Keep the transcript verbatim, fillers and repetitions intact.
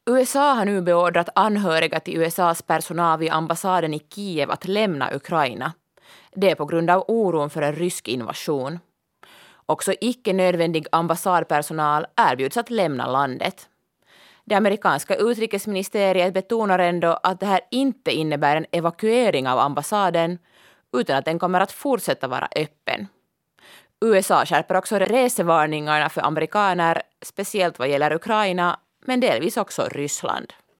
U S A har nu beordrat anhöriga till U S A:s personal vid ambassaden i Kiev att lämna Ukraina. Det är på grund av oron för en rysk invasion. Också icke-nödvändig ambassadpersonal erbjuds att lämna landet. Det amerikanska utrikesministeriet betonar ändå att det här inte innebär en evakuering av ambassaden utan att den kommer att fortsätta vara öppen. U S A skärper också resevarningarna för amerikaner, speciellt vad gäller Ukraina, men delvis också Ryssland.